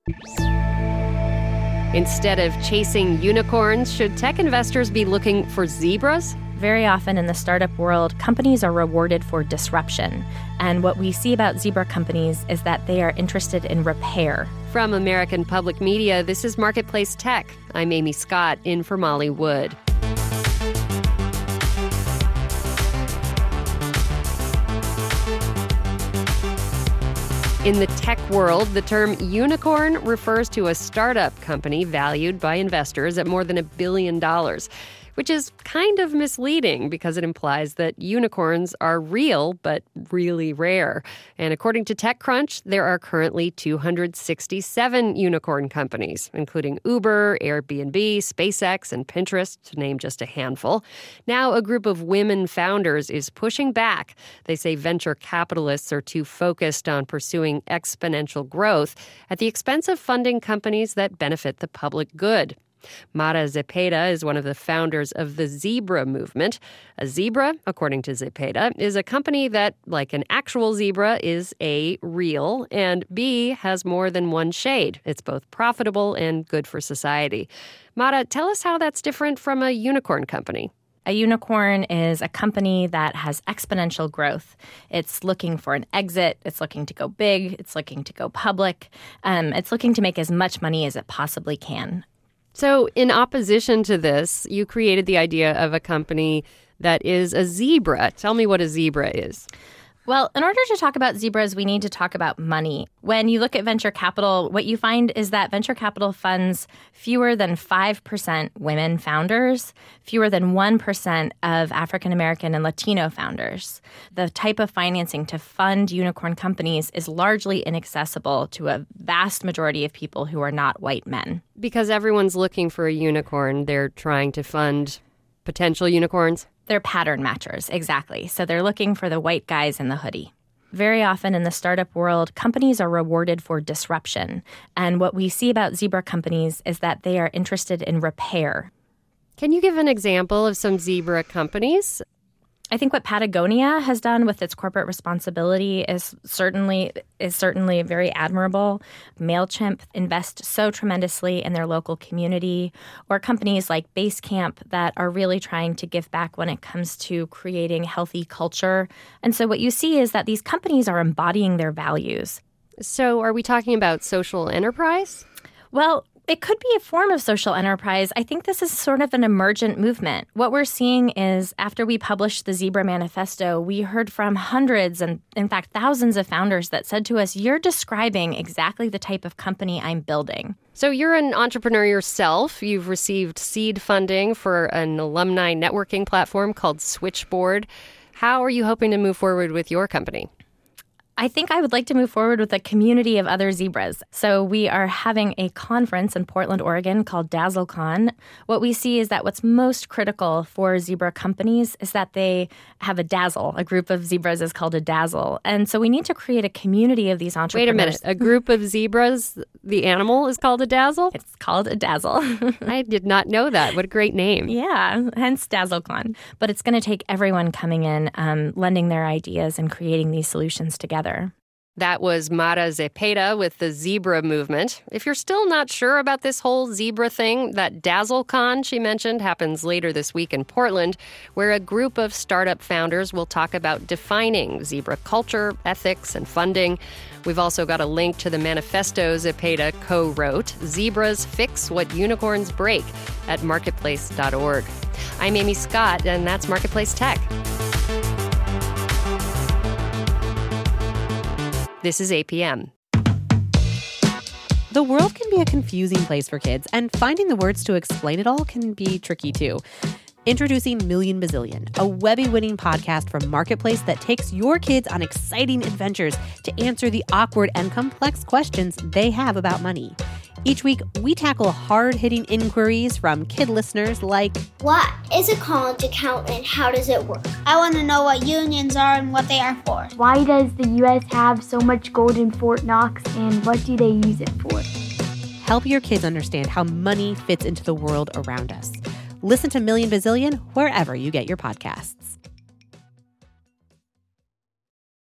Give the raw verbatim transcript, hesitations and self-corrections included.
Instead of chasing unicorns, should tech investors be looking for zebras? Very often in the startup world, companies are rewarded for disruption. And what we see about zebra companies is that they are interested in repair. From American Public Media, this is Marketplace Tech. I'm Amy Scott, in for Molly Wood. In the tech world, the term unicorn refers to a startup company valued by investors at more than a billion dollars, which is kind of misleading because it implies that unicorns are real but really rare. And according to TechCrunch, there are currently two hundred sixty-seven unicorn companies, including Uber, Airbnb, SpaceX, and Pinterest, to name just a handful. Now, a group of women founders is pushing back. They say venture capitalists are too focused on pursuing exponential growth at the expense of funding companies that benefit the public good. Mara Zepeda is one of the founders of the Zebra movement. A zebra, according to Zepeda, is a company that, like an actual zebra, is A, real, and B, has more than one shade. It's both profitable and good for society. Mara, tell us how that's different from a unicorn company. A unicorn is a company that has exponential growth. It's looking for an exit. It's looking to go big. It's looking to go public. Um, it's looking to make as much money as it possibly can. So in opposition to this, you created the idea of a company that is a zebra. Tell me what a zebra is. Well, in order to talk about zebras, we need to talk about money. When you look at venture capital, what you find is that venture capital funds fewer than five percent women founders, fewer than one percent of African American and Latino founders. The type of financing to fund unicorn companies is largely inaccessible to a vast majority of people who are not white men. Because everyone's looking for a unicorn, they're trying to fund potential unicorns? They're pattern matchers, exactly. So they're looking for the white guys in the hoodie. Very often in the startup world, companies are rewarded for disruption. And what we see about zebra companies is that they are interested in repair. Can you give an example of some zebra companies? I think what Patagonia has done with its corporate responsibility is certainly is certainly very admirable. MailChimp invests so tremendously in their local community, or companies like Basecamp that are really trying to give back when it comes to creating healthy culture. And so what you see is that these companies are embodying their values. So are we talking about social enterprise? Well, it could be a form of social enterprise. I think this is sort of an emergent movement. What we're seeing is after we published the Zebra Manifesto, we heard from hundreds and, in fact, thousands of founders that said to us, you're describing exactly the type of company I'm building. So you're an entrepreneur yourself. You've received seed funding for an alumni networking platform called Switchboard. How are you hoping to move forward with your company? I think I would like to move forward with a community of other zebras. So we are having a conference in Portland, Oregon called DazzleCon. What we see is that what's most critical for zebra companies is that they have a dazzle. A group of zebras is called a dazzle. And so we need to create a community of these entrepreneurs. Wait a minute. A group of zebras, the animal is called a dazzle? It's called a dazzle. I did not know that. What a great name. Yeah, hence DazzleCon. But it's going to take everyone coming in, um, lending their ideas and creating these solutions together. That was Mara Zepeda with the Zebra movement. If you're still not sure about this whole zebra thing, that DazzleCon she mentioned happens later this week in Portland, where a group of startup founders will talk about defining zebra culture, ethics, and funding. We've also got a link to the manifesto Zepeda co-wrote, Zebras Fix What Unicorns Break, at marketplace dot org. I'm Amy Scott, and that's Marketplace Tech. This is A P M. The world can be a confusing place for kids, and finding the words to explain it all can be tricky too. Introducing Million Bazillion, a Webby-winning podcast from Marketplace that takes your kids on exciting adventures to answer the awkward and complex questions they have about money. Each week, we tackle hard-hitting inquiries from kid listeners like, what is a college account and how does it work? I want to know what unions are and what they are for. Why does the U S have so much gold in Fort Knox and what do they use it for? Help your kids understand how money fits into the world around us. Listen to Million Bazillion wherever you get your podcasts.